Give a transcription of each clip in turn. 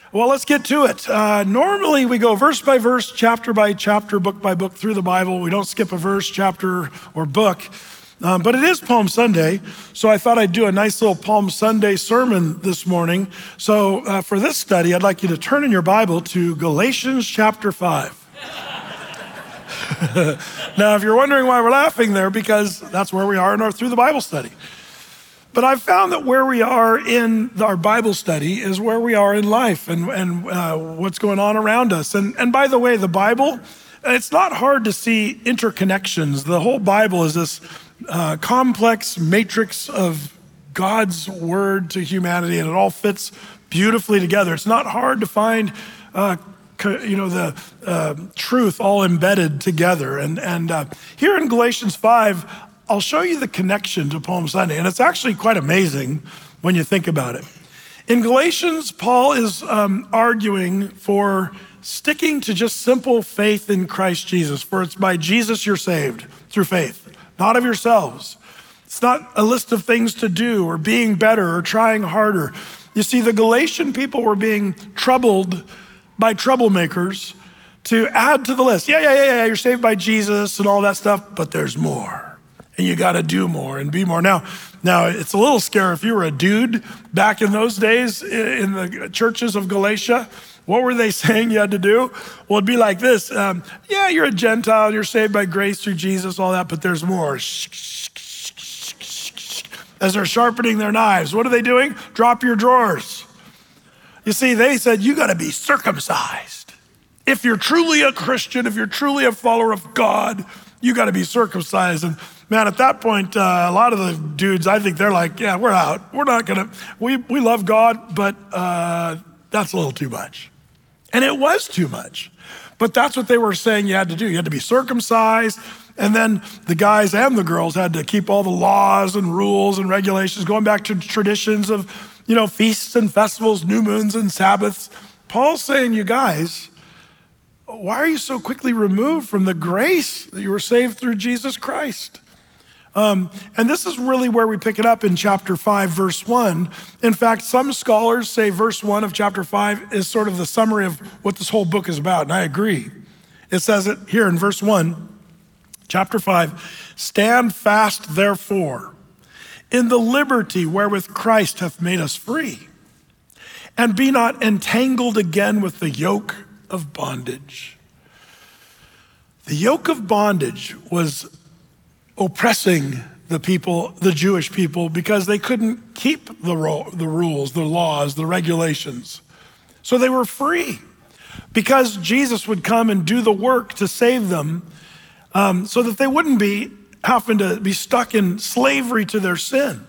Well, let's get to it. Normally we go verse by verse, chapter by chapter, book by book through the Bible. We don't skip a verse, chapter, or book. But it is Palm Sunday, so I thought I'd do a nice little Palm Sunday sermon this morning. So for this study, I'd like you to turn in your Bible to Galatians chapter 5. Now, if you're wondering why we're laughing there, because that's where we are in our Through the Bible study. But I've found that where we are in our Bible study is where we are in life and what's going on around us. And by the way, the Bible, it's not hard to see interconnections. The whole Bible is this complex matrix of God's word to humanity, and it all fits beautifully together. It's not hard to find the truth all embedded together. And here in Galatians 5, I'll show you the connection to Palm Sunday, and it's actually quite amazing when you think about it. In Galatians, Paul is arguing for sticking to just simple faith in Christ Jesus, for it's by Jesus you're saved through faith, not of yourselves. It's not a list of things to do or being better or trying harder. You see, the Galatian people were being troubled by troublemakers to add to the list. Yeah, you're saved by Jesus and all that stuff, but there's more. And you got to do more and be more. Now, it's a little scary. If you were a dude back in those days in the churches of Galatia, what were they saying you had to do? Well, it'd be like this. Yeah, you're a Gentile, you're saved by grace through Jesus, all that, but there's more. As they're sharpening their knives, what are they doing? Drop your drawers. You see, they said, you got to be circumcised. If you're truly a Christian, if you're truly a follower of God, you got to be circumcised. And man, at that point, a lot of the dudes, I think they're like, yeah, we're out. We're not gonna, we love God, but that's a little too much. And it was too much. But that's what they were saying you had to do. You had to be circumcised. And then the guys and the girls had to keep all the laws and rules and regulations, going back to traditions of, feasts and festivals, new moons and Sabbaths. Paul's saying, you guys, why are you so quickly removed from the grace that you were saved through Jesus Christ? And this is really where we pick it up in chapter 5, verse 1. In fact, some scholars say verse 1 of chapter 5 is sort of the summary of what this whole book is about, and I agree. It says it here in verse 1, chapter 5, stand fast, therefore, in the liberty wherewith Christ hath made us free, and be not entangled again with the yoke of bondage. The yoke of bondage was oppressing the people, the Jewish people, because they couldn't keep the rules, the laws, the regulations. So they were free because Jesus would come and do the work to save them so that they wouldn't be having to be stuck in slavery to their sin.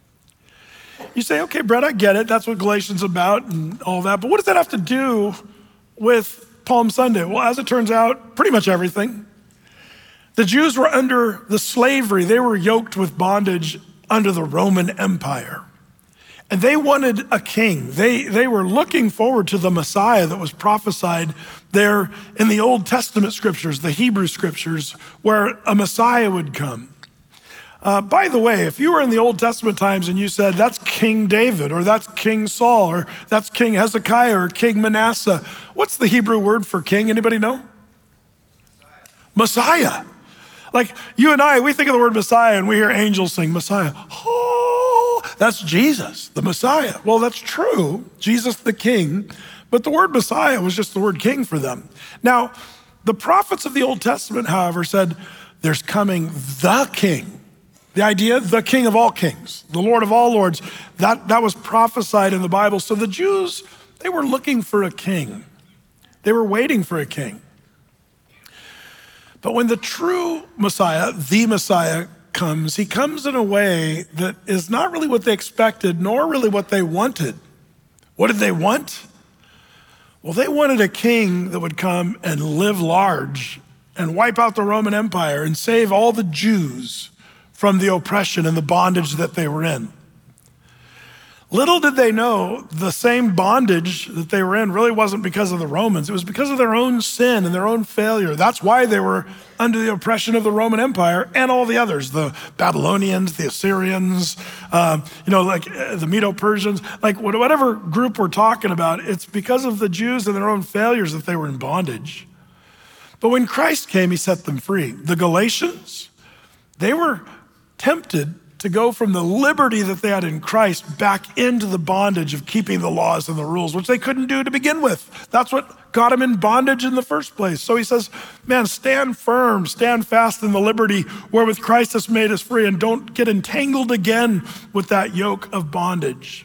You say, okay, Brett, I get it. That's what Galatians is about and all that. But what does that have to do with Palm Sunday? Well, as it turns out, pretty much everything. The Jews were under the slavery. They were yoked with bondage under the Roman Empire. And they wanted a king. They were looking forward to the Messiah that was prophesied there in the Old Testament scriptures, the Hebrew scriptures, where a Messiah would come. By the way, if you were in the Old Testament times and you said, that's King David, or that's King Saul, or that's King Hezekiah, or King Manasseh, what's the Hebrew word for king? Anybody know? Messiah. Like you and I, we think of the word Messiah and we hear angels sing Messiah. Oh, that's Jesus, the Messiah. Well, that's true, Jesus the King, but the word Messiah was just the word king for them. Now, the prophets of the Old Testament, however, said there's coming the king. The idea, the King of all kings, the Lord of all lords, that was prophesied in the Bible. So the Jews, they were looking for a king. They were waiting for a king. But when the true Messiah, the Messiah comes, he comes in a way that is not really what they expected, nor really what they wanted. What did they want? Well, they wanted a king that would come and live large and wipe out the Roman Empire and save all the Jews from the oppression and the bondage that they were in. Little did they know the same bondage that they were in really wasn't because of the Romans. It was because of their own sin and their own failure. That's why they were under the oppression of the Roman Empire and all the others, the Babylonians, the Assyrians, the Medo-Persians, like whatever group we're talking about, it's because of the Jews and their own failures that they were in bondage. But when Christ came, he set them free. The Galatians, they were tempted to go from the liberty that they had in Christ back into the bondage of keeping the laws and the rules, which they couldn't do to begin with. That's what got them in bondage in the first place. So he says, man, stand firm, stand fast in the liberty wherewith Christ has made us free, and don't get entangled again with that yoke of bondage.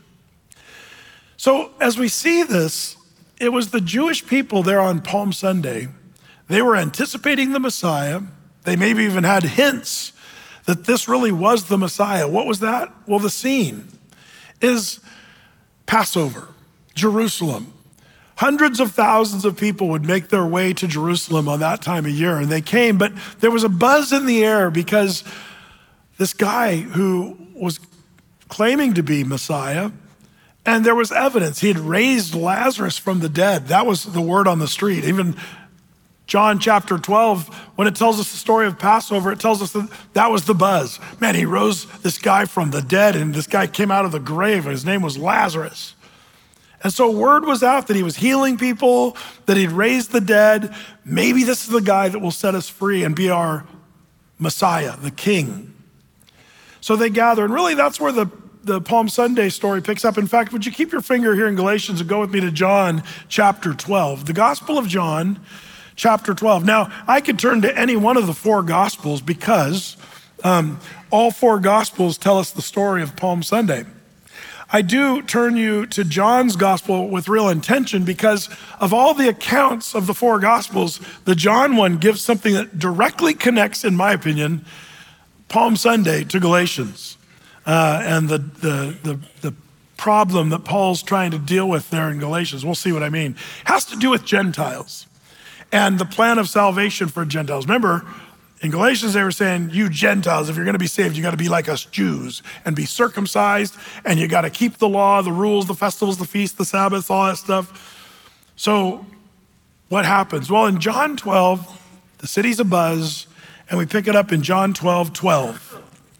So as we see this, it was the Jewish people there on Palm Sunday. They were anticipating the Messiah. They maybe even had hints that this really was the Messiah. What was that? Well, the scene is Passover, Jerusalem. Hundreds of thousands of people would make their way to Jerusalem on that time of year, and they came, but there was a buzz in the air because this guy who was claiming to be Messiah, and there was evidence. He had raised Lazarus from the dead. That was the word on the street. Even John chapter 12, when it tells us the story of Passover, it tells us that was the buzz. Man, he rose this guy from the dead, and this guy came out of the grave, and his name was Lazarus. And so word was out that he was healing people, that he'd raised the dead. Maybe this is the guy that will set us free and be our Messiah, the King. So they gather, and really that's where the Palm Sunday story picks up. In fact, would you keep your finger here in Galatians and go with me to John chapter 12, the Gospel of John, chapter 12. Now, I could turn to any one of the four Gospels because all four Gospels tell us the story of Palm Sunday. I do turn you to John's Gospel with real intention because of all the accounts of the four Gospels, the John one gives something that directly connects, in my opinion, Palm Sunday to Galatians and the problem that Paul's trying to deal with there in Galatians. We'll see what I mean. It has to do with Gentiles and the plan of salvation for Gentiles. Remember, in Galatians, they were saying, you Gentiles, if you're gonna be saved, you gotta be like us Jews and be circumcised, and you gotta keep the law, the rules, the festivals, the feasts, the Sabbaths, all that stuff. So what happens? Well, in John 12, the city's abuzz, and we pick it up in John 12:12.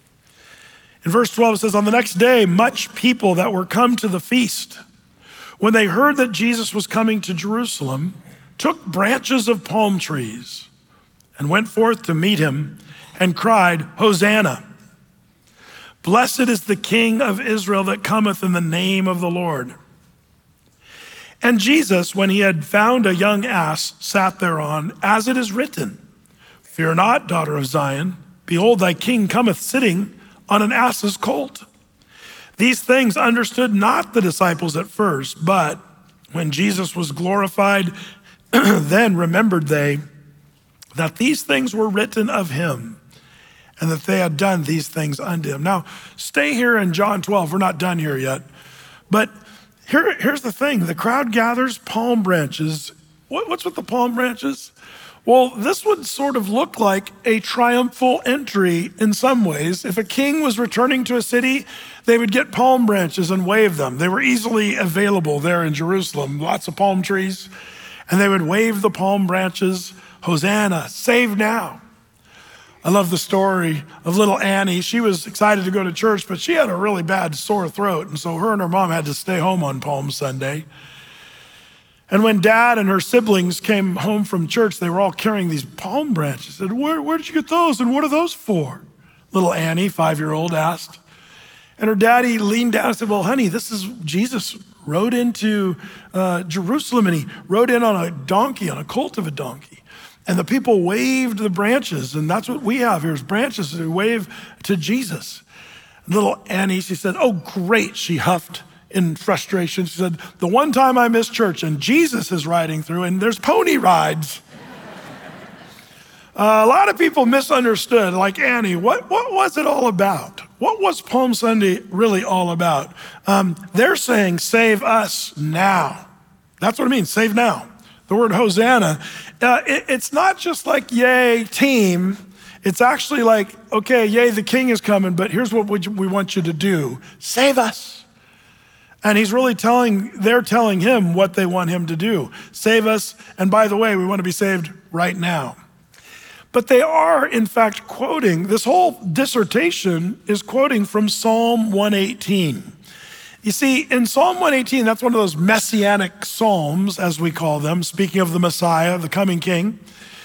In verse 12, it says, on the next day, much people that were come to the feast, when they heard that Jesus was coming to Jerusalem, took branches of palm trees and went forth to meet him and cried, Hosanna! Blessed is the King of Israel that cometh in the name of the Lord. And Jesus, when he had found a young ass, sat thereon, as it is written, fear not, daughter of Zion, behold, thy king cometh sitting on an ass's colt. These things understood not the disciples at first, but when Jesus was glorified, then remembered they that these things were written of him, and that they had done these things unto him. Now, stay here in John 12. We're not done here yet. But here's the thing. The crowd gathers palm branches. What's with the palm branches? Well, this would sort of look like a triumphal entry in some ways. If a king was returning to a city, they would get palm branches and wave them. They were easily available there in Jerusalem, lots of palm trees. And they would wave the palm branches, Hosanna, save now. I love the story of little Annie. She was excited to go to church, but she had a really bad sore throat. And so her and her mom had to stay home on Palm Sunday. And when dad and her siblings came home from church, they were all carrying these palm branches. I said, where did you get those? And what are those for? Little Annie, 5-year-old, asked. And her daddy leaned down and said, well, honey, this is Jesus rode into Jerusalem, and he rode in on a donkey, on a colt of a donkey. And the people waved the branches, and that's what we have here is branches. We wave to Jesus. Little Annie, she said, oh, great, she huffed in frustration. She said, the one time I missed church and Jesus is riding through and there's pony rides. A lot of people misunderstood, like Annie, what was it all about? What was Palm Sunday really all about? They're saying, save us now. That's what it means, save now. The word Hosanna, it's not just like, yay, team. It's actually like, okay, yay, the king is coming, but here's what we want you to do. Save us. And they're telling him what they want him to do. Save us, and by the way, we want to be saved right now. But they are, in fact, quoting, this whole dissertation is quoting from Psalm 118. You see, in Psalm 118, that's one of those messianic psalms, as we call them, speaking of the Messiah, the coming king.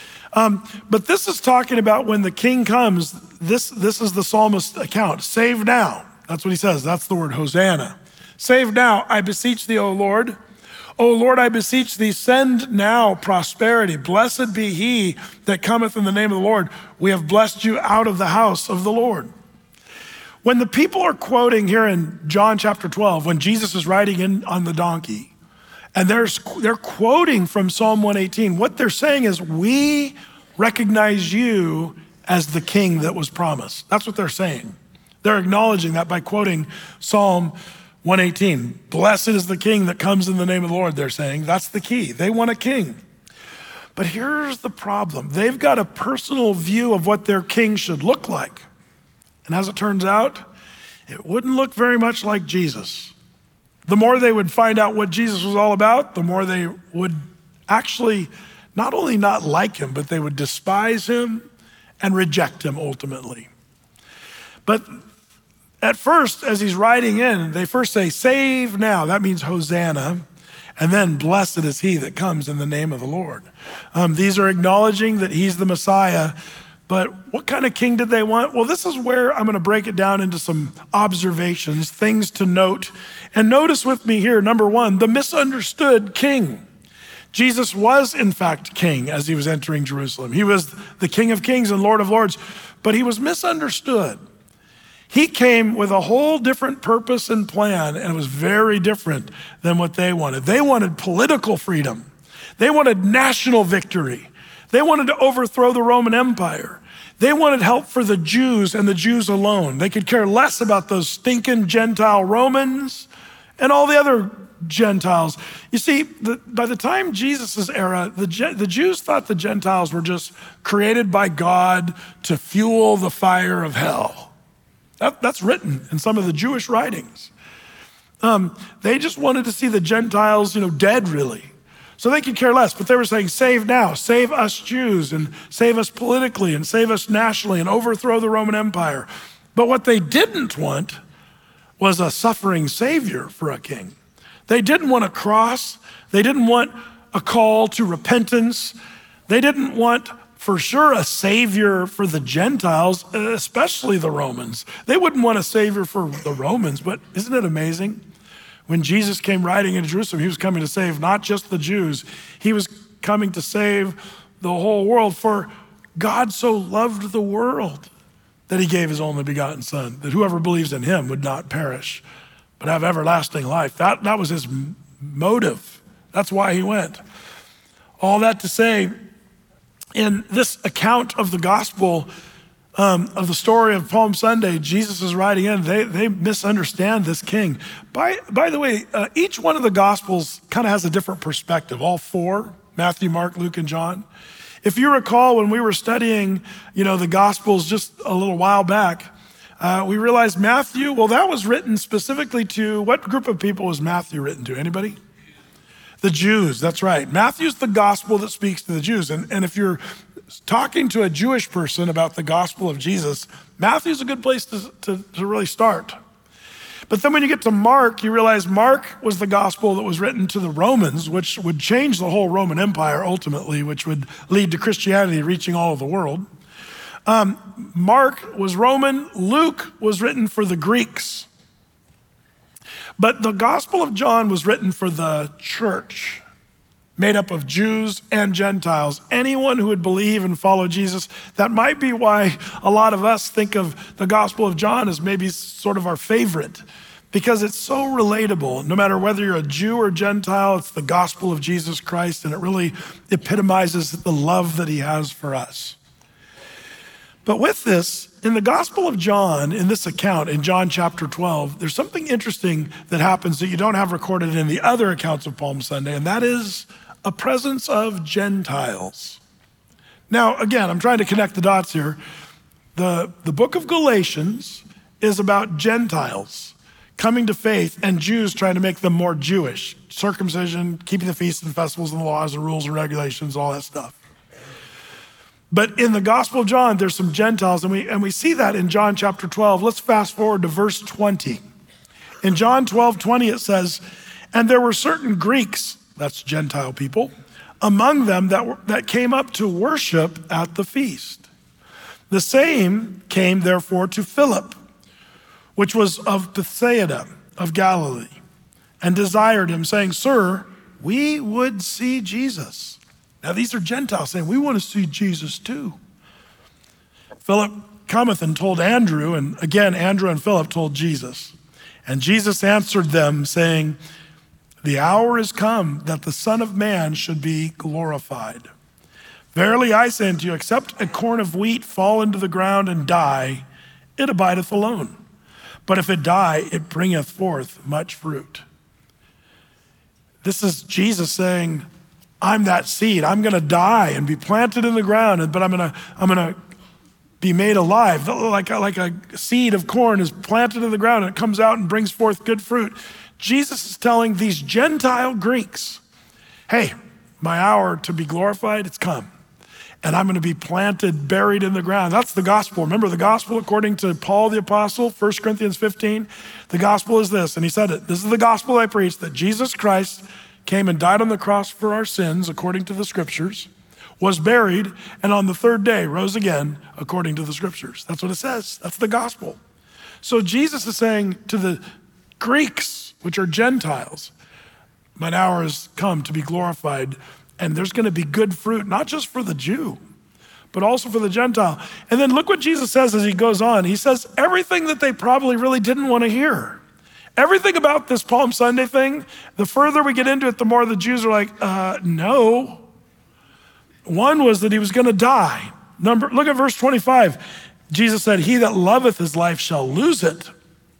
But this is talking about when the king comes. This is the psalmist's account. Save now. That's what he says. That's the word Hosanna. Save now, I beseech thee, O Lord. O Lord, I beseech thee, send now prosperity. Blessed be he that cometh in the name of the Lord. We have blessed you out of the house of the Lord. When the people are quoting here in John chapter 12, when Jesus is riding in on the donkey, and they're quoting from Psalm 118, what they're saying is, we recognize you as the king that was promised. That's what they're saying. They're acknowledging that by quoting Psalm 118. Blessed is the king that comes in the name of the Lord, they're saying. That's the key. They want a king. But here's the problem. They've got a personal view of what their king should look like. And as it turns out, it wouldn't look very much like Jesus. The more they would find out what Jesus was all about, the more they would actually not only not like him, but they would despise him and reject him ultimately. But at first, as he's riding in, they first say, save now. That means Hosanna. And then blessed is he that comes in the name of the Lord. These are acknowledging that he's the Messiah. But what kind of king did they want? Well, this is where I'm going to break it down into some observations, things to note. And notice with me here, number one, the misunderstood king. Jesus was, in fact, king as he was entering Jerusalem. He was the King of Kings and Lord of Lords, but he was misunderstood. He came with a whole different purpose and plan, and it was very different than what they wanted. They wanted political freedom. They wanted national victory. They wanted to overthrow the Roman Empire. They wanted help for the Jews and the Jews alone. They could care less about those stinking Gentile Romans and all the other Gentiles. You see, by the time Jesus' era, the Jews thought the Gentiles were just created by God to fuel the fire of hell. That's written in some of the Jewish writings. They just wanted to see the Gentiles, dead really. So they could care less, but they were saying, save now, save us Jews, and save us politically, and save us nationally, and overthrow the Roman Empire. But what they didn't want was a suffering savior for a king. They didn't want a cross. They didn't want a call to repentance. They didn't want, for sure, a savior for the Gentiles, especially the Romans. They wouldn't want a savior for the Romans, but isn't it amazing? When Jesus came riding into Jerusalem, he was coming to save not just the Jews, he was coming to save the whole world. For God so loved the world that he gave his only begotten son, that whoever believes in him would not perish, but have everlasting life. That was his motive. That's why he went. All that to say, in this account of the gospel, of the story of Palm Sunday, Jesus is riding in. They misunderstand this king. By the way, each one of the gospels kind of has a different perspective. All four, Matthew, Mark, Luke, and John. If you recall, when we were studying, the gospels just a little while back, we realized Matthew, that was written specifically to, what group of people was Matthew written to? Anybody? The Jews, that's right. Matthew's the gospel that speaks to the Jews. And if you're talking to a Jewish person about the gospel of Jesus, Matthew's a good place to really start. But then when you get to Mark, you realize Mark was the gospel that was written to the Romans, which would change the whole Roman Empire ultimately, which would lead to Christianity reaching all of the world. Mark was Roman. Luke was written for the Greeks. But the Gospel of John was written for the church, made up of Jews and Gentiles, anyone who would believe and follow Jesus. That might be why a lot of us think of the Gospel of John as maybe sort of our favorite, because it's so relatable. No matter whether you're a Jew or Gentile, it's the gospel of Jesus Christ, and it really epitomizes the love that he has for us. But with this, in the Gospel of John, in this account, in John chapter 12, there's something interesting that happens that you don't have recorded in the other accounts of Palm Sunday, and that is a presence of Gentiles. Now, again, I'm trying to connect the dots here. The book of Galatians is about Gentiles. coming to faith and Jews trying to make them more Jewish. Circumcision, keeping the feasts and festivals and the laws and rules and regulations, all that stuff. But in the Gospel of John, there's some Gentiles, and we see that in John chapter 12. Let's fast forward to verse 20. In John 12:20, it says, and there were certain Greeks, that's Gentile people, among them that came up to worship at the feast. The same came therefore to Philip, which was of Bethsaida of Galilee, and desired him, saying, Sir, we would see Jesus. Now these are Gentiles saying, we want to see Jesus too. Philip cometh and told Andrew, and again, Andrew and Philip told Jesus. And Jesus answered them, saying, the hour is come that the Son of Man should be glorified. Verily I say unto you, except a corn of wheat fall into the ground and die, it abideth alone. But if it die, it bringeth forth much fruit. This is Jesus saying, I'm that seed. I'm gonna die and be planted in the ground, but I'm gonna be made alive. Like a seed of corn is planted in the ground and it comes out and brings forth good fruit. Jesus is telling these Gentile Greeks, hey, my hour to be glorified, it's come. And I'm gonna be planted, buried in the ground. That's the gospel. Remember the gospel according to Paul the apostle, 1 Corinthians 15, the gospel is this, and he said it, this is the gospel I preach, that Jesus Christ came and died on the cross for our sins according to the scriptures, was buried, and on the third day rose again according to the scriptures. That's what it says, that's the gospel. So Jesus is saying to the Greeks, which are Gentiles, mine hour has come to be glorified, and there's gonna be good fruit, not just for the Jew, but also for the Gentile. And then look what Jesus says as he goes on. He says everything that they probably really didn't wanna hear. Everything about this Palm Sunday thing, the further we get into it, the more the Jews are like, no. One was that he was gonna die. Look at verse 25. Jesus said, he that loveth his life shall lose it.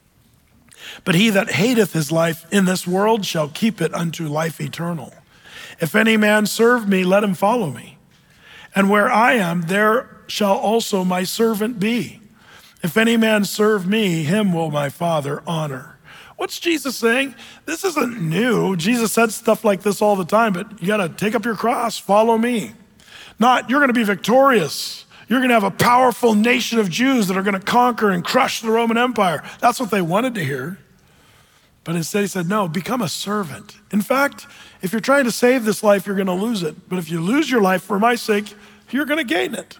But he that hateth his life in this world shall keep it unto life eternal. If any man serve me, let him follow me. And where I am, there shall also my servant be. If any man serve me, him will my Father honor. What's Jesus saying? This isn't new. Jesus said stuff like this all the time, but you gotta take up your cross, follow me. Not, you're gonna be victorious. You're gonna have a powerful nation of Jews that are gonna conquer and crush the Roman Empire. That's what they wanted to hear. But instead he said, no, become a servant. In fact, if you're trying to save this life, you're gonna lose it. But if you lose your life for my sake, you're gonna gain it.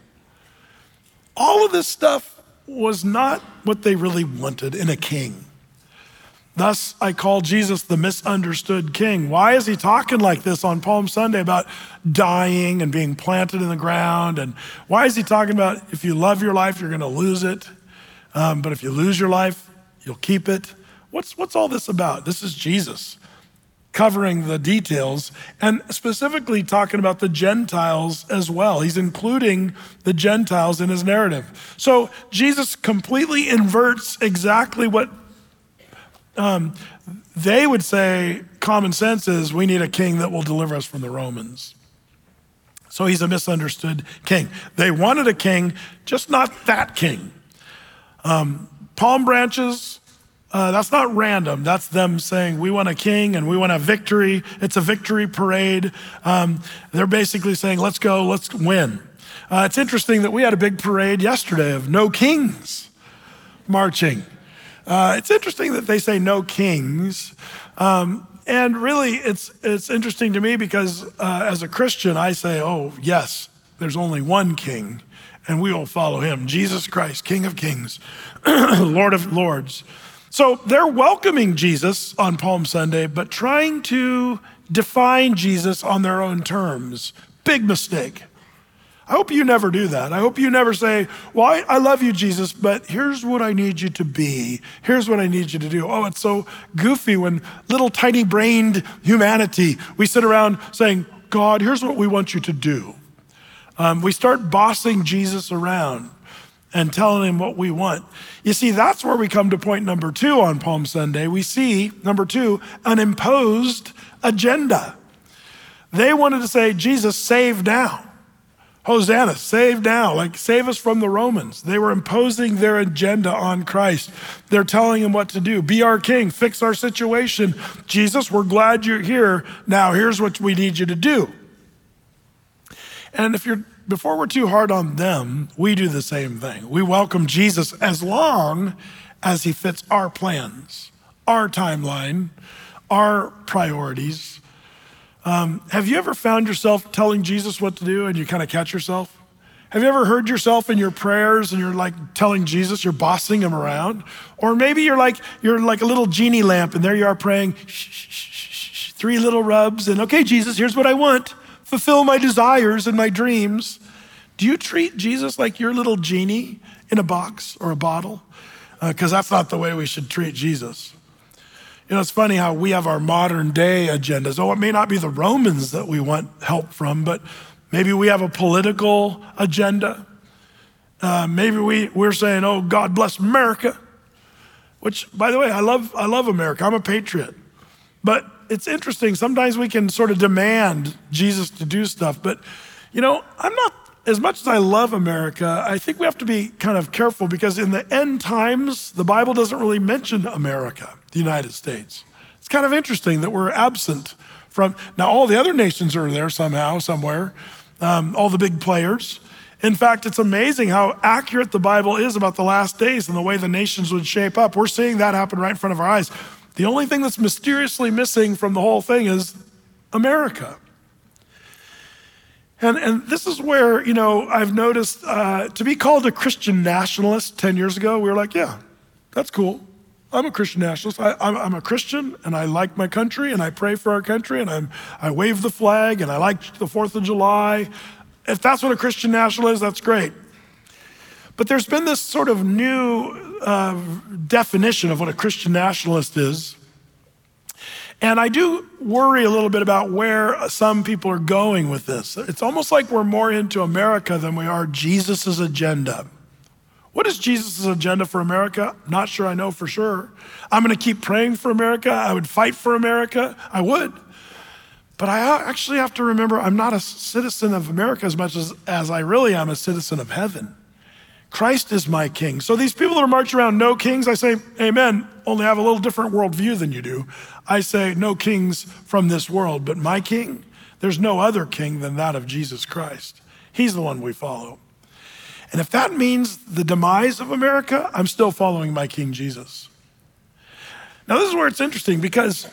All of this stuff was not what they really wanted in a king. Thus, I call Jesus the misunderstood king. Why is he talking like this on Palm Sunday about dying and being planted in the ground? And why is he talking about if you love your life, you're gonna lose it? But if you lose your life, you'll keep it. What's all this about? This is Jesus covering the details and specifically talking about the Gentiles as well. He's including the Gentiles in his narrative. So Jesus completely inverts exactly what they would say common sense is we need a king that will deliver us from the Romans. So he's a misunderstood king. They wanted a king, just not that king. Palm branches, that's not random. That's them saying we want a king and we want a victory. It's a victory parade. They're basically saying, let's go, let's win. It's interesting that we had a big parade yesterday of no kings marching. It's interesting that they say no kings. And really, it's interesting to me because as a Christian, I say, oh, yes, there's only one king, and we will follow him, Jesus Christ, King of Kings, Lord of Lords. So they're welcoming Jesus on Palm Sunday, but trying to define Jesus on their own terms. Big mistake. I hope you never do that. I hope you never say, well, I love you, Jesus, but here's what I need you to be. Here's what I need you to do. Oh, it's so goofy when little tiny brained humanity, we sit around saying, God, here's what we want you to do. We start bossing Jesus around and telling him what we want. You see, that's where we come to point number 2 on Palm Sunday. We see, number 2, an imposed agenda. They wanted to say, Jesus, save now. Hosanna, save now, like save us from the Romans. They were imposing their agenda on Christ. They're telling him what to do. Be our king, fix our situation. Jesus, we're glad you're here. Now here's what we need you to do. And before we're too hard on them, we do the same thing. We welcome Jesus as long as he fits our plans, our timeline, our priorities. Have you ever found yourself telling Jesus what to do and you kind of catch yourself? Have you ever heard yourself in your prayers and you're like telling Jesus, you're bossing him around? Or maybe you're like a little genie lamp and there you are praying, shh, shh, shh, shh, 3 little rubs and okay, Jesus, here's what I want. Fulfill my desires and my dreams. Do you treat Jesus like your little genie in a box or a bottle? Because that's not the way we should treat Jesus. You know, it's funny how we have our modern day agendas. Oh, it may not be the Romans that we want help from, but maybe we have a political agenda. Maybe we're saying, oh, God bless America, which, by the way, I love America. I'm a patriot. But it's interesting. Sometimes we can sort of demand Jesus to do stuff. But, you know, as much as I love America, I think we have to be kind of careful because in the end times, the Bible doesn't really mention America, the United States. It's kind of interesting that we're absent from, now all the other nations are there somehow, somewhere, all the big players. In fact, it's amazing how accurate the Bible is about the last days and the way the nations would shape up. We're seeing that happen right in front of our eyes. The only thing that's mysteriously missing from the whole thing is America. And this is where, you know, I've noticed to be called a Christian nationalist 10 years ago, we were like, yeah, that's cool. I'm a Christian nationalist. I'm a Christian and I like my country and I pray for our country and I wave the flag and I like the 4th of July. If that's what a Christian national is, that's great. But there's been this sort of new definition of what a Christian nationalist is. And I do worry a little bit about where some people are going with this. It's almost like we're more into America than we are Jesus's agenda. What is Jesus's agenda for America? Not sure I know for sure. I'm going to keep praying for America. I would fight for America. I would. But I actually have to remember I'm not a citizen of America as much as I really am a citizen of heaven. Christ is my king. So these people that are marching around, no kings, I say, amen, only have a little different worldview than you do. I say, no kings from this world, but my king, there's no other king than that of Jesus Christ. He's the one we follow. And if that means the demise of America, I'm still following my King Jesus. Now this is where it's interesting because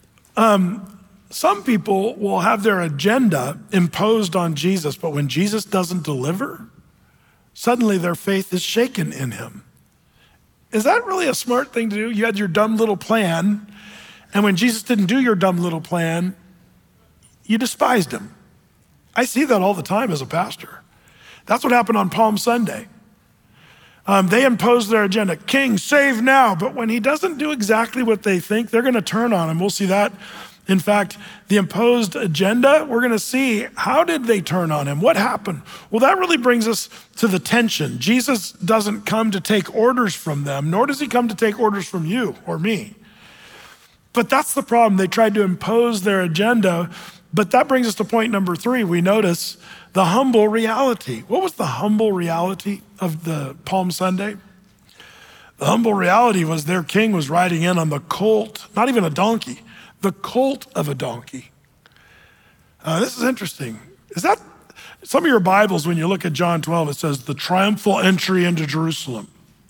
some people will have their agenda imposed on Jesus, but when Jesus doesn't deliver, suddenly their faith is shaken in him. Is that really a smart thing to do? You had your dumb little plan, and when Jesus didn't do your dumb little plan, you despised him. I see that all the time as a pastor. That's what happened on Palm Sunday. They imposed their agenda, King, save now. But when he doesn't do exactly what they think, they're going to turn on him. We'll see that. In fact, the imposed agenda, we're going to see how did they turn on him? What happened? Well, that really brings us to the tension. Jesus doesn't come to take orders from them, nor does he come to take orders from you or me. But that's the problem. They tried to impose their agenda. But that brings us to point number 3. We notice the humble reality. What was the humble reality of the Palm Sunday? The humble reality was their king was riding in on the colt, not even a donkey, the colt of a donkey. This is interesting. Is that some of your Bibles, when you look at John 12, it says the triumphal entry into Jerusalem.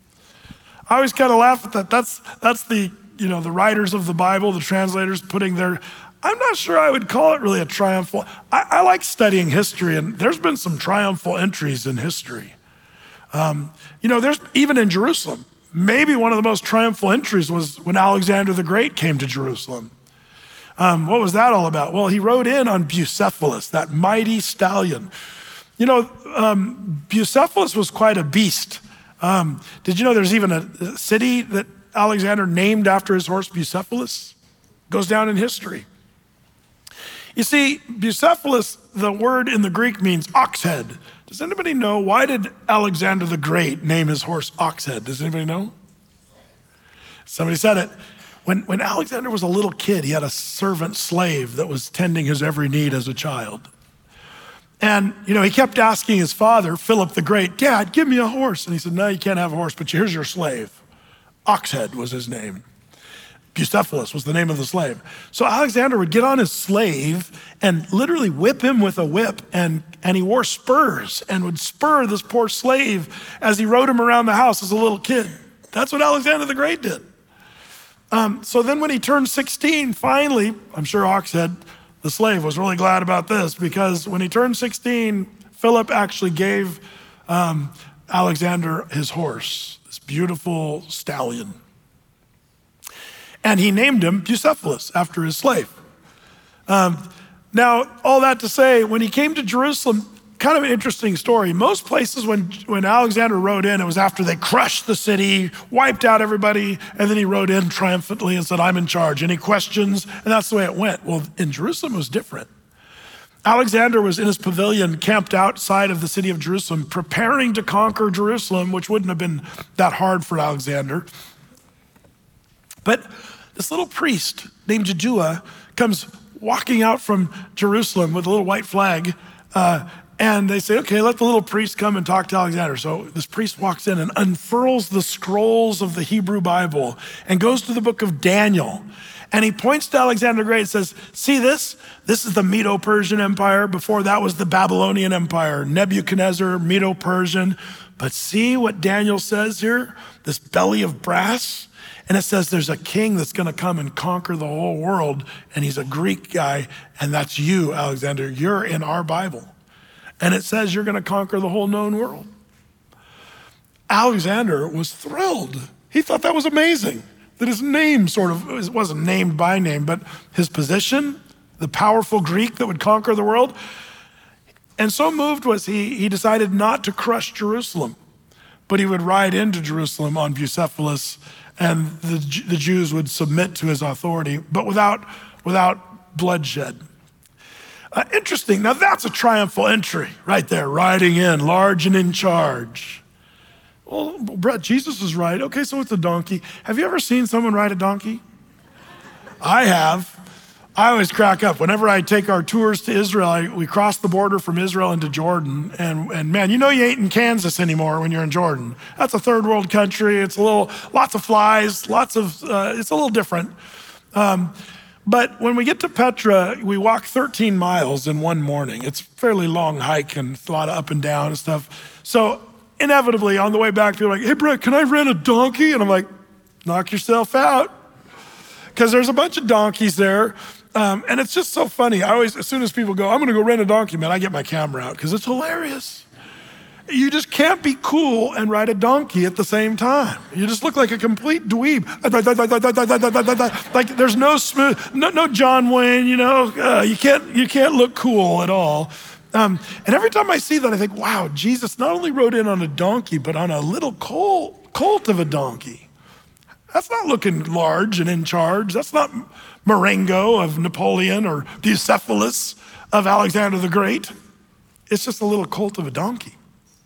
I always kind of laugh at that. That's the, you know, the writers of the Bible, the translators putting their, I'm not sure I would call it really a triumphal. I like studying history, and there's been some triumphal entries in history. You know, there's even in Jerusalem, maybe one of the most triumphal entries was when Alexander the Great came to Jerusalem. What was that all about? Well, he rode in on Bucephalus, that mighty stallion. You know, Bucephalus was quite a beast. Did you know there's even a city that Alexander named after his horse Bucephalus? Goes down in history. You see, Bucephalus, the word in the Greek means ox head. Does anybody know why did Alexander the Great name his horse Oxhead? Does anybody know? Somebody said it. When Alexander was a little kid, he had a servant slave that was tending his every need as a child. And, he kept asking his father, Philip the Great, Dad, give me a horse. And he said, no, you can't have a horse, but here's your slave. Oxhead was his name. Bucephalus was the name of the slave. So Alexander would get on his slave and literally whip him with a whip, and he wore spurs and would spur this poor slave as he rode him around the house as a little kid. That's what Alexander the Great did. So then when he turned 16, finally, I'm sure Oxhead, the slave, was really glad about this, because when he turned 16, Philip actually gave Alexander his horse, this beautiful stallion. And he named him Bucephalus after his slave. Now, all that to say, when he came to Jerusalem, kind of an interesting story. Most places when Alexander rode in, it was after they crushed the city, wiped out everybody, and then he rode in triumphantly and said, I'm in charge. Any questions? And that's the way it went. Well, in Jerusalem, it was different. Alexander was in his pavilion, camped outside of the city of Jerusalem, preparing to conquer Jerusalem, which wouldn't have been that hard for Alexander. But this little priest named Jaddua comes walking out from Jerusalem with a little white flag, and they say, okay, let the little priest come and talk to Alexander. So this priest walks in and unfurls the scrolls of the Hebrew Bible and goes to the book of Daniel. And he points to Alexander the Great and says, see this? This is the Medo-Persian Empire. Before that was the Babylonian Empire, Nebuchadnezzar, Medo-Persian. But see what Daniel says here? This belly of brass. And it says there's a king that's going to come and conquer the whole world. And he's a Greek guy. And that's you, Alexander. You're in our Bible. And it says you're going to conquer the whole known world. Alexander was thrilled. He thought that was amazing. That his name it wasn't named by name, but his position, the powerful Greek that would conquer the world. And so moved was he decided not to crush Jerusalem, but he would ride into Jerusalem on Bucephalus, and the Jews would submit to his authority, but without bloodshed. Interesting, now that's a triumphal entry right there, riding in, large and in charge. Well, Brett, Jesus is right. Okay, so it's a donkey. Have you ever seen someone ride a donkey? I have. I always crack up. Whenever I take our tours to Israel, we cross the border from Israel into Jordan, and man, you ain't in Kansas anymore when you're in Jordan. That's a third world country. It's lots of flies, it's a little different. But when we get to Petra, we walk 13 miles in one morning. It's a fairly long hike and a lot of up and down and stuff. So inevitably on the way back, people are like, hey, Brett, can I rent a donkey? And I'm like, knock yourself out. Because there's a bunch of donkeys there. And it's just so funny. As soon as people go, I'm going to go rent a donkey, man, I get my camera out because it's hilarious. You just can't be cool and ride a donkey at the same time. You just look like a complete dweeb. Like there's no smooth, no John Wayne, you can't look cool at all. And every time I see that, I think, wow, Jesus not only rode in on a donkey, but on a little colt of a donkey. That's not looking large and in charge. That's not Marengo of Napoleon or Bucephalus of Alexander the Great. It's just a little colt of a donkey.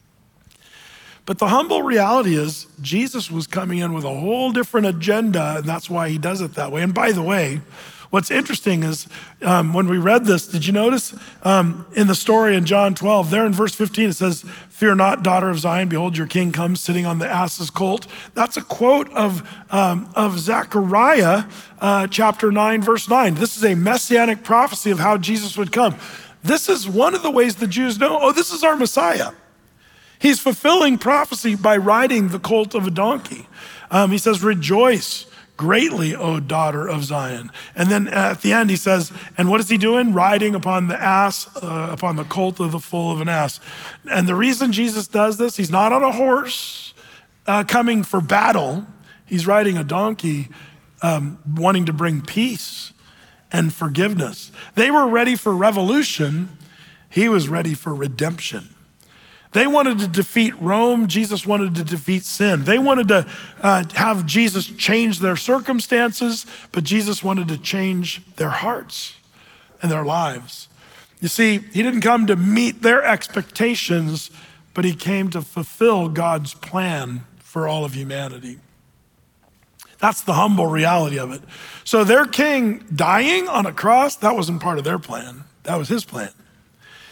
But the humble reality is Jesus was coming in with a whole different agenda, and that's why he does it that way. And by the way, what's interesting is when we read this, did you notice in the story in John 12, there in verse 15, it says, fear not, daughter of Zion, behold, your king comes sitting on the ass's colt. That's a quote of Zechariah chapter 9, verse 9. This is a messianic prophecy of how Jesus would come. This is one of the ways the Jews know, this is our Messiah. He's fulfilling prophecy by riding the colt of a donkey. He says, rejoice greatly, O daughter of Zion. And then at the end he says, and what is he doing? Riding upon the ass, upon the colt of the foal of an ass. And the reason Jesus does this, he's not on a horse coming for battle. He's riding a donkey wanting to bring peace and forgiveness. They were ready for revolution. He was ready for redemption. They wanted to defeat Rome. Jesus wanted to defeat sin. They wanted to have Jesus change their circumstances, but Jesus wanted to change their hearts and their lives. You see, he didn't come to meet their expectations, but he came to fulfill God's plan for all of humanity. That's the humble reality of it. So their king dying on a cross, that wasn't part of their plan. That was his plan.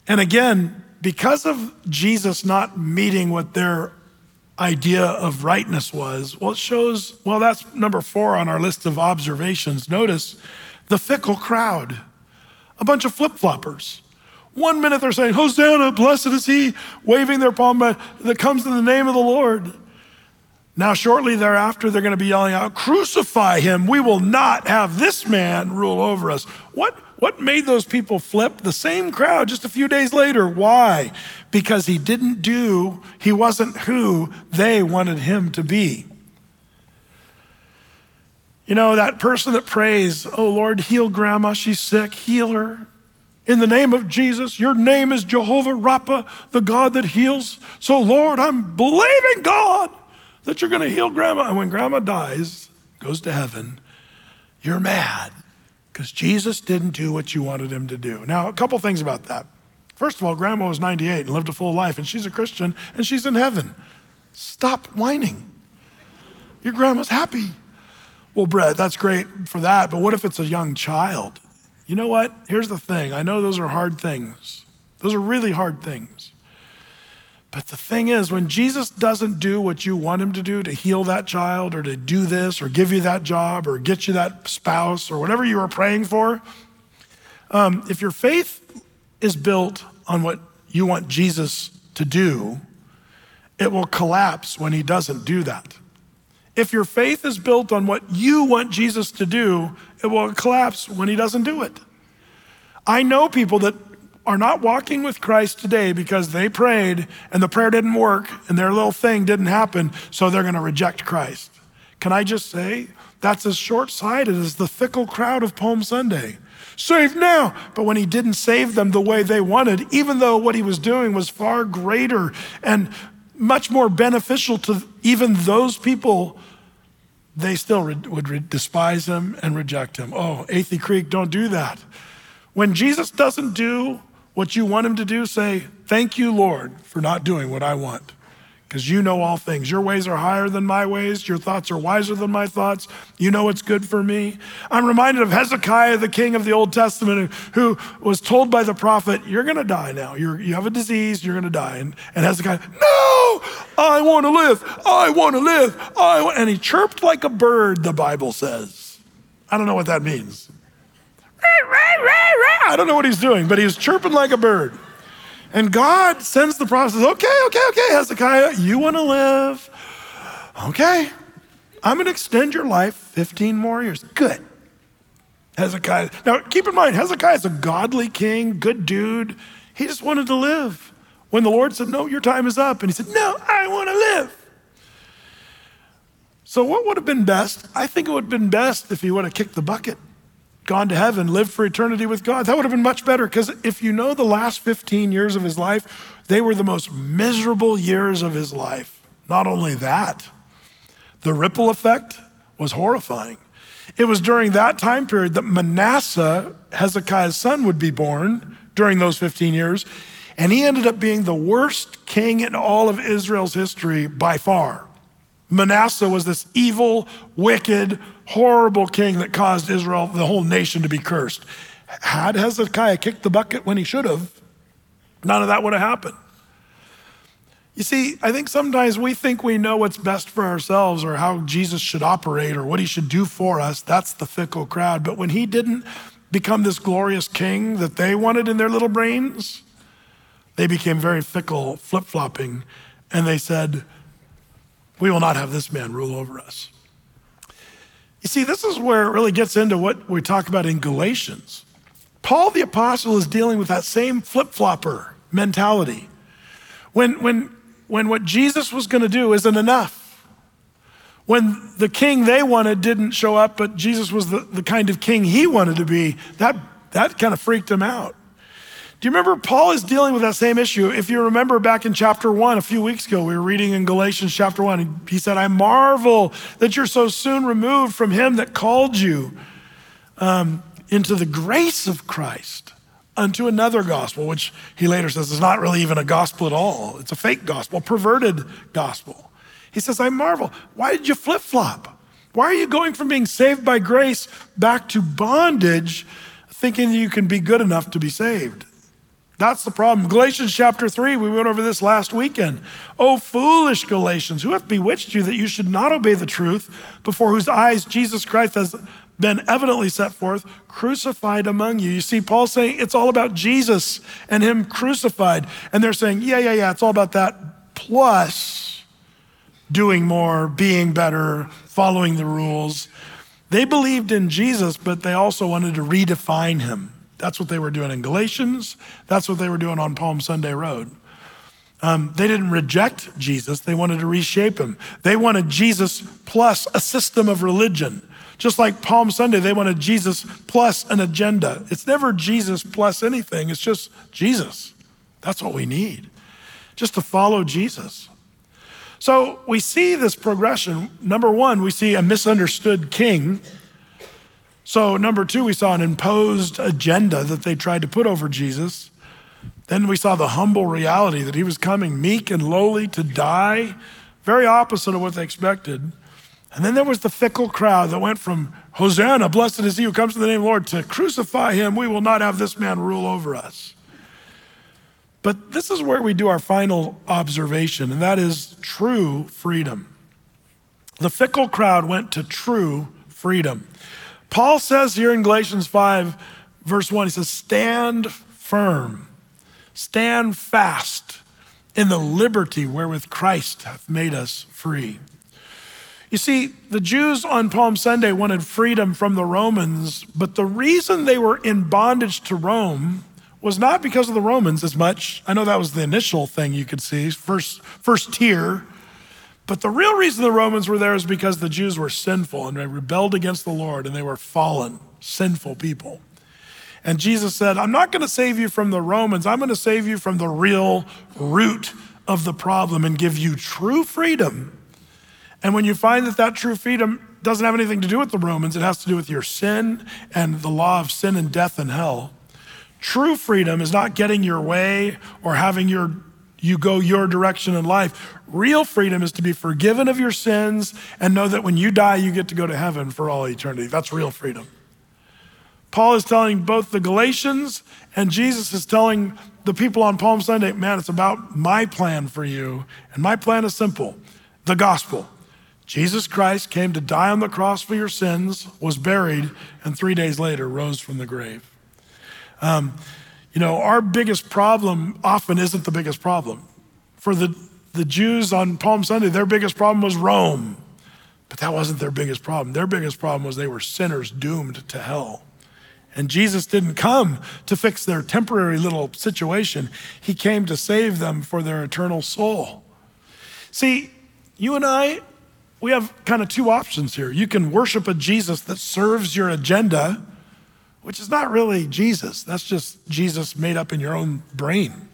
And again, because of Jesus not meeting what their idea of rightness was, well, it shows, well, that's number 4 on our list of observations. Notice the fickle crowd, a bunch of flip-floppers. 1 minute they're saying, Hosanna, blessed is he, waving their palm that comes in the name of the Lord. Now, shortly thereafter, they're going to be yelling out, crucify him. We will not have this man rule over us. What made those people flip? The same crowd just a few days later. Why? Because he wasn't who they wanted him to be. You know, that person that prays, oh Lord, heal grandma, she's sick, heal her. In the name of Jesus, your name is Jehovah Rapha, the God that heals. So Lord, I'm believing God that you're gonna heal grandma. And when grandma dies, goes to heaven, you're mad because Jesus didn't do what you wanted him to do. Now, a couple things about that. First of all, grandma was 98 and lived a full life, and she's a Christian and she's in heaven. Stop whining. Your grandma's happy. Well, Brett, that's great for that, but what if it's a young child? You know what? Here's the thing. I know those are hard things. Those are really hard things. But the thing is, when Jesus doesn't do what you want him to do, to heal that child or to do this or give you that job or get you that spouse or whatever you are praying for, if your faith is built on what you want Jesus to do, it will collapse when he doesn't do that. If your faith is built on what you want Jesus to do, it will collapse when he doesn't do it. I know people that are not walking with Christ today because they prayed and the prayer didn't work and their little thing didn't happen, so they're gonna reject Christ. Can I just say, that's as short-sighted as the fickle crowd of Palm Sunday. Save now, but when he didn't save them the way they wanted, even though what he was doing was far greater and much more beneficial to even those people, they still would despise him and reject him. Oh, Athey Creek, don't do that. When Jesus doesn't do what you want him to do, say, thank you, Lord, for not doing what I want. Because you know all things. Your ways are higher than my ways. Your thoughts are wiser than my thoughts. You know what's good for me. I'm reminded of Hezekiah, the king of the Old Testament, who was told by the prophet, you're gonna die now. You have a disease, you're gonna die. And Hezekiah, no, I wanna live, I wanna live. And he chirped like a bird, the Bible says. I don't know what that means. I don't know what he's doing, but he was chirping like a bird. And God sends the prophet, says, okay, Hezekiah, you want to live. Okay, I'm going to extend your life 15 more years. Good. Hezekiah, now keep in mind, Hezekiah is a godly king, good dude. He just wanted to live. When the Lord said, no, your time is up. And he said, no, I want to live. So what would have been best? I think it would have been best if he would have kicked the bucket, gone to heaven, lived for eternity with God. That would have been much better, because if you know the last 15 years of his life, they were the most miserable years of his life. Not only that, the ripple effect was horrifying. It was during that time period that Manasseh, Hezekiah's son, would be born during those 15 years, and he ended up being the worst king in all of Israel's history by far. Manasseh was this evil, wicked, horrible king that caused Israel, the whole nation, to be cursed. Had Hezekiah kicked the bucket when he should have, none of that would have happened. You see, I think sometimes we think we know what's best for ourselves or how Jesus should operate or what he should do for us. That's the fickle crowd. But when he didn't become this glorious king that they wanted in their little brains, they became very fickle, flip-flopping, and they said, we will not have this man rule over us. You see, this is where it really gets into what we talk about in Galatians. Paul the apostle is dealing with that same flip-flopper mentality. When what Jesus was going to do isn't enough. When the king they wanted didn't show up, but Jesus was the kind of king he wanted to be, that kind of freaked him out. Do you remember Paul is dealing with that same issue? If you remember back in chapter 1, a few weeks ago, we were reading in Galatians chapter 1, he said, I marvel that you're so soon removed from him that called you into the grace of Christ unto another gospel, which he later says is not really even a gospel at all. It's a fake gospel, perverted gospel. He says, I marvel. Why did you flip-flop? Why are you going from being saved by grace back to bondage, thinking you can be good enough to be saved? That's the problem. Galatians chapter 3, we went over this last weekend. Oh, foolish Galatians, who hath bewitched you that you should not obey the truth, before whose eyes Jesus Christ has been evidently set forth, crucified among you. You see, Paul's saying it's all about Jesus and him crucified. And they're saying, yeah, it's all about that, plus doing more, being better, following the rules. They believed in Jesus, but they also wanted to redefine him. That's what they were doing in Galatians. That's what they were doing on Palm Sunday Road. They didn't reject Jesus. They wanted to reshape him. They wanted Jesus plus a system of religion. Just like Palm Sunday, they wanted Jesus plus an agenda. It's never Jesus plus anything. It's just Jesus. That's what we need, just to follow Jesus. So we see this progression. Number one, we see a misunderstood king. So number two, we saw an imposed agenda that they tried to put over Jesus. Then we saw the humble reality that he was coming meek and lowly to die, very opposite of what they expected. And then there was the fickle crowd that went from Hosanna, blessed is he who comes in the name of the Lord, to crucify him, we will not have this man rule over us. But this is where we do our final observation, and that is true freedom. The fickle crowd went to true freedom. Paul says here in Galatians 5, verse 1, he says, stand firm, stand fast in the liberty wherewith Christ hath made us free. You see, the Jews on Palm Sunday wanted freedom from the Romans, but the reason they were in bondage to Rome was not because of the Romans as much. I know that was the initial thing you could see, first tier. But the real reason the Romans were there is because the Jews were sinful and they rebelled against the Lord and they were fallen, sinful people. And Jesus said, I'm not gonna save you from the Romans, I'm gonna save you from the real root of the problem and give you true freedom. And when you find that true freedom doesn't have anything to do with the Romans, it has to do with your sin and the law of sin and death and hell. True freedom is not getting your way or having you go your direction in life. Real freedom is to be forgiven of your sins and know that when you die, you get to go to heaven for all eternity. That's real freedom. Paul is telling both the Galatians and Jesus is telling the people on Palm Sunday, man, it's about my plan for you. And my plan is simple, the gospel. Jesus Christ came to die on the cross for your sins, was buried, and 3 days later rose from the grave. Our biggest problem often isn't the biggest problem. For the Jews on Palm Sunday, their biggest problem was Rome, but that wasn't their biggest problem. Their biggest problem was they were sinners doomed to hell. And Jesus didn't come to fix their temporary little situation. He came to save them for their eternal soul. See, you and I, we have kind of two options here. You can worship a Jesus that serves your agenda, which is not really Jesus. That's just Jesus made up in your own brain.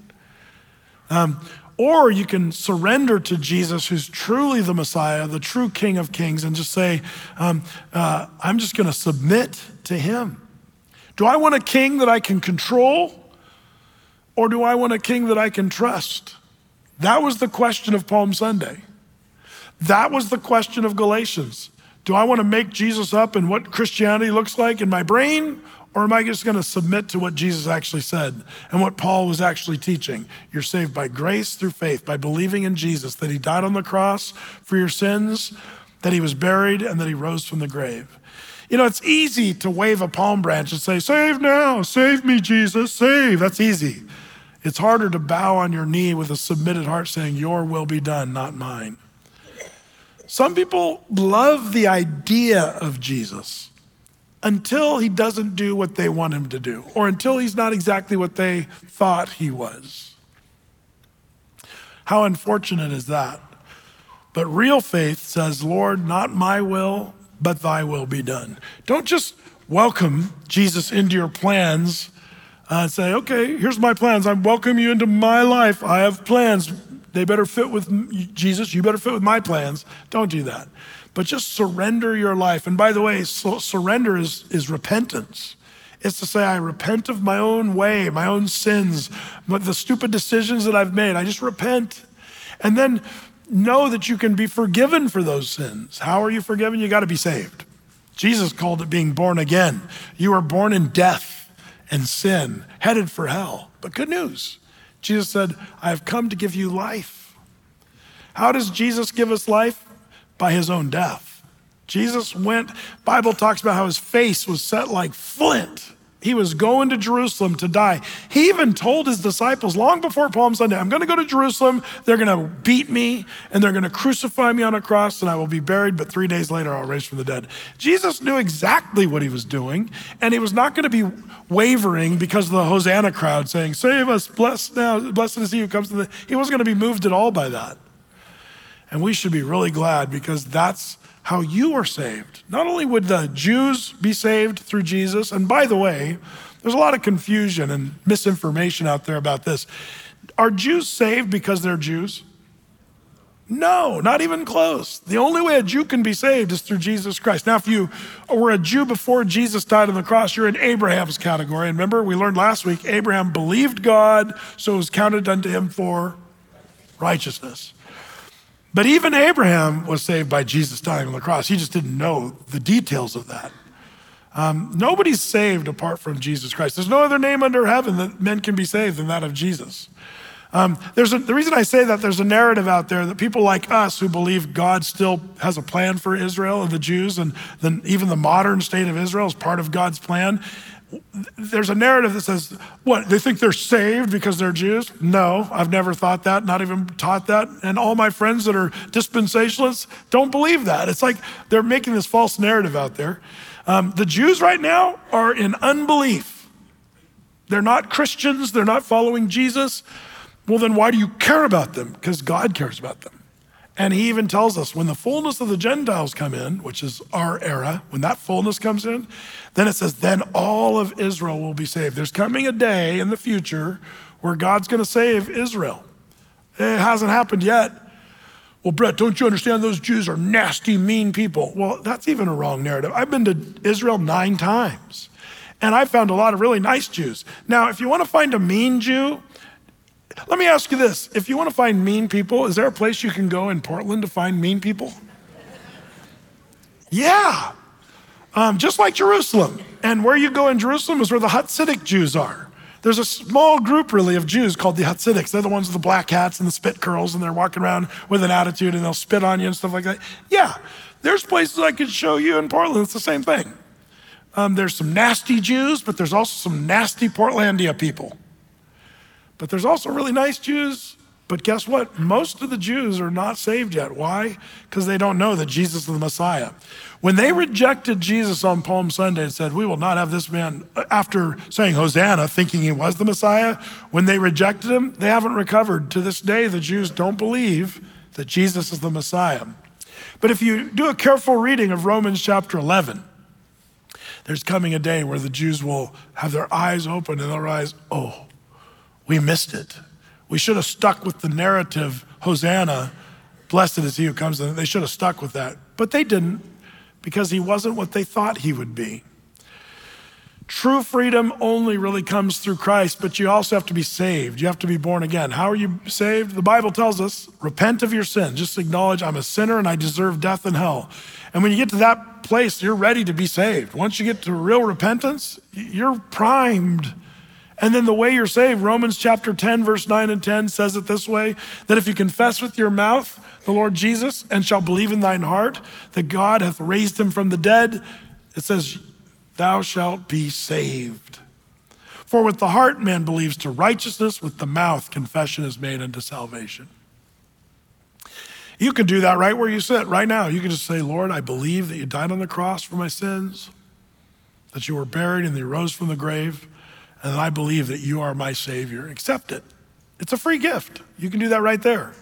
Or you can surrender to Jesus, who's truly the Messiah, the true King of Kings, and just say, I'm just gonna submit to him. Do I want a king that I can control, or do I want a king that I can trust? That was the question of Palm Sunday. That was the question of Galatians. Do I want to make Jesus up in what Christianity looks like in my brain, or am I just going to submit to what Jesus actually said and what Paul was actually teaching? You're saved by grace through faith, by believing in Jesus, that he died on the cross for your sins, that he was buried, and that he rose from the grave. It's easy to wave a palm branch and say, save now, save me, Jesus, save. That's easy. It's harder to bow on your knee with a submitted heart saying, your will be done, not mine. Some people love the idea of Jesus until he doesn't do what they want him to do, or until he's not exactly what they thought he was. How unfortunate is that? But real faith says, Lord, not my will, but thy will be done. Don't just welcome Jesus into your plans and say, okay, here's my plans. I welcome you into my life. I have plans. They better fit with Jesus. You better fit with my plans. Don't do that. But just surrender your life. And by the way, surrender is repentance. It's to say, I repent of my own way, my own sins, the stupid decisions that I've made. I just repent. And then know that you can be forgiven for those sins. How are you forgiven? You got to be saved. Jesus called it being born again. You are born in death, and sin, headed for hell. But good news, Jesus said, I have come to give you life. How does Jesus give us life? By his own death. Jesus went, Bible talks about how his face was set like flint. He was going to Jerusalem to die. He even told his disciples long before Palm Sunday, I'm gonna go to Jerusalem, they're gonna beat me, and they're gonna crucify me on a cross, and I will be buried, but 3 days later I'll rise from the dead. Jesus knew exactly what he was doing, and he was not gonna be wavering because of the Hosanna crowd saying, save us, blessed is he who comes to the, he wasn't gonna be moved at all by that. And we should be really glad because that's how you are saved. Not only would the Jews be saved through Jesus, and by the way, there's a lot of confusion and misinformation out there about this. Are Jews saved because they're Jews? No, not even close. The only way a Jew can be saved is through Jesus Christ. Now, if you were a Jew before Jesus died on the cross, you're in Abraham's category. And remember, we learned last week, Abraham believed God, so it was counted unto him for righteousness. But even Abraham was saved by Jesus dying on the cross. He just didn't know the details of that. Nobody's saved apart from Jesus Christ. There's no other name under heaven that men can be saved than that of Jesus. The reason I say that, there's a narrative out there that people like us who believe God still has a plan for Israel and the Jews, and then even the modern state of Israel is part of God's plan. There's a narrative that says, what, they think they're saved because they're Jews? No, I've never thought that, not even taught that. And all my friends that are dispensationalists don't believe that. It's like they're making this false narrative out there. The Jews right now are in unbelief. They're not Christians, they're not following Jesus. Well, then why do you care about them? Because God cares about them. And he even tells us when the fullness of the Gentiles come in, which is our era, when that fullness comes in, then it says, then all of Israel will be saved. There's coming a day in the future where God's gonna save Israel. It hasn't happened yet. Well, Brett, don't you understand those Jews are nasty, mean people? Well, that's even a wrong narrative. I've been to Israel 9 times, and I found a lot of really nice Jews. Now, if you wanna find a mean Jew, let me ask you this. If you want to find mean people, is there a place you can go in Portland to find mean people? Yeah, just like Jerusalem. And where you go in Jerusalem is where the Hasidic Jews are. There's a small group really of Jews called the Hasidics. They're the ones with the black hats and the spit curls, and they're walking around with an attitude and they'll spit on you and stuff like that. Yeah, there's places I could show you in Portland. It's the same thing. There's some nasty Jews, but there's also some nasty Portlandia people. But there's also really nice Jews. But guess what? Most of the Jews are not saved yet. Why? Because they don't know that Jesus is the Messiah. When they rejected Jesus on Palm Sunday and said, we will not have this man, after saying Hosanna, thinking he was the Messiah, when they rejected him, they haven't recovered. To this day, the Jews don't believe that Jesus is the Messiah. But if you do a careful reading of Romans chapter 11, there's coming a day where the Jews will have their eyes open and they'll realize, oh, we missed it. We should have stuck with the narrative, Hosanna, blessed is he who comes in. They should have stuck with that, but they didn't because he wasn't what they thought he would be. True freedom only really comes through Christ, but you also have to be saved. You have to be born again. How are you saved? The Bible tells us, repent of your sin. Just acknowledge I'm a sinner and I deserve death and hell. And when you get to that place, you're ready to be saved. Once you get to real repentance, you're primed. And then the way you're saved, Romans chapter 10, verse 9 and 10 says it this way, that if you confess with your mouth the Lord Jesus and shall believe in thine heart that God hath raised him from the dead, it says, thou shalt be saved. For with the heart man believes to righteousness, with the mouth confession is made unto salvation. You can do that right where you sit right now. You can just say, Lord, I believe that you died on the cross for my sins, that you were buried and that you rose from the grave, and I believe that you are my Savior. Accept it. It's a free gift. You can do that right there.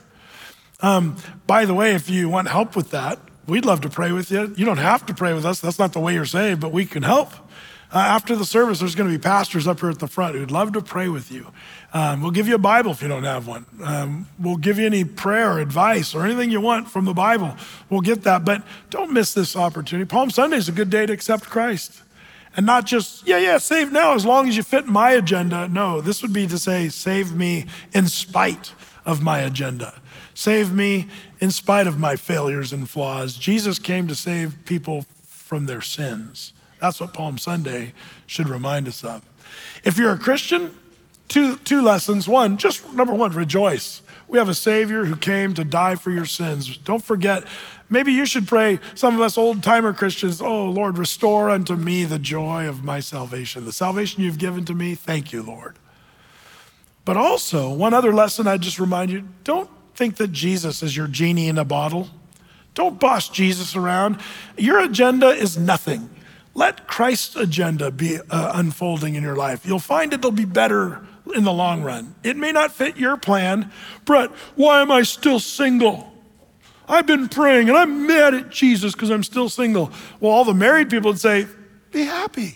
By the way, if you want help with that, we'd love to pray with you. You don't have to pray with us. That's not the way you're saved, but we can help. After the service, there's going to be pastors up here at the front who'd love to pray with you. We'll give you a Bible if you don't have one. We'll give you any prayer, advice, or anything you want from the Bible. We'll get that, but don't miss this opportunity. Palm Sunday is a good day to accept Christ. And not just, save now as long as you fit my agenda. No, this would be to say, save me in spite of my agenda. Save me in spite of my failures and flaws. Jesus came to save people from their sins. That's what Palm Sunday should remind us of. If you're a Christian, two lessons. One, just number one, rejoice. We have a Savior who came to die for your sins. Don't forget, maybe you should pray, some of us old-timer Christians, oh, Lord, restore unto me the joy of my salvation. The salvation you've given to me, thank you, Lord. But also, one other lesson I'd just remind you, don't think that Jesus is your genie in a bottle. Don't boss Jesus around. Your agenda is nothing. Let Christ's agenda be unfolding in your life. You'll find it'll be better in the long run. It may not fit your plan. Brett, why am I still single? I've been praying and I'm mad at Jesus because I'm still single. Well, all the married people would say, be happy.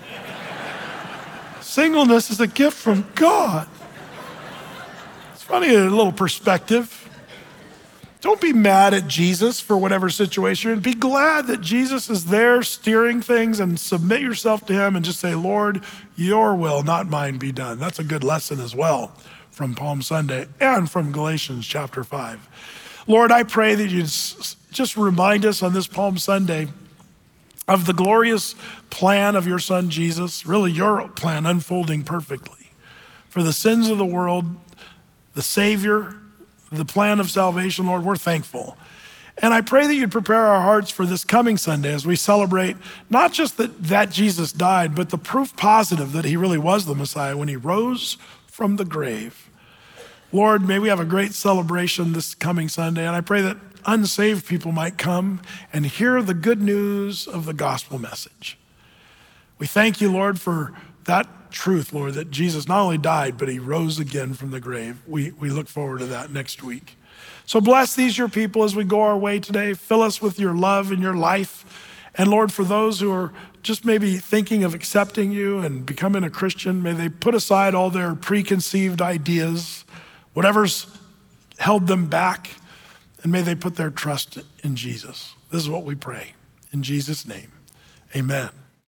Singleness is a gift from God. It's funny, a little perspective. Don't be mad at Jesus for whatever situation you're in. Be glad that Jesus is there steering things, and submit yourself to him and just say, Lord, your will, not mine, be done. That's a good lesson as well from Palm Sunday and from Galatians chapter 5. Lord, I pray that you just remind us on this Palm Sunday of the glorious plan of your son Jesus, really your plan unfolding perfectly for the sins of the world, the Savior, the plan of salvation. Lord, we're thankful. And I pray that you'd prepare our hearts for this coming Sunday as we celebrate not just that Jesus died, but the proof positive that he really was the Messiah when he rose from the grave. Lord, may we have a great celebration this coming Sunday. And I pray that unsaved people might come and hear the good news of the gospel message. We thank you, Lord, for that truth, Lord, that Jesus not only died, but he rose again from the grave. We look forward to that next week. So bless these your people as we go our way today. Fill us with your love and your life. And Lord, for those who are just maybe thinking of accepting you and becoming a Christian, may they put aside all their preconceived ideas, whatever's held them back, and may they put their trust in Jesus. This is what we pray. In Jesus' name, amen.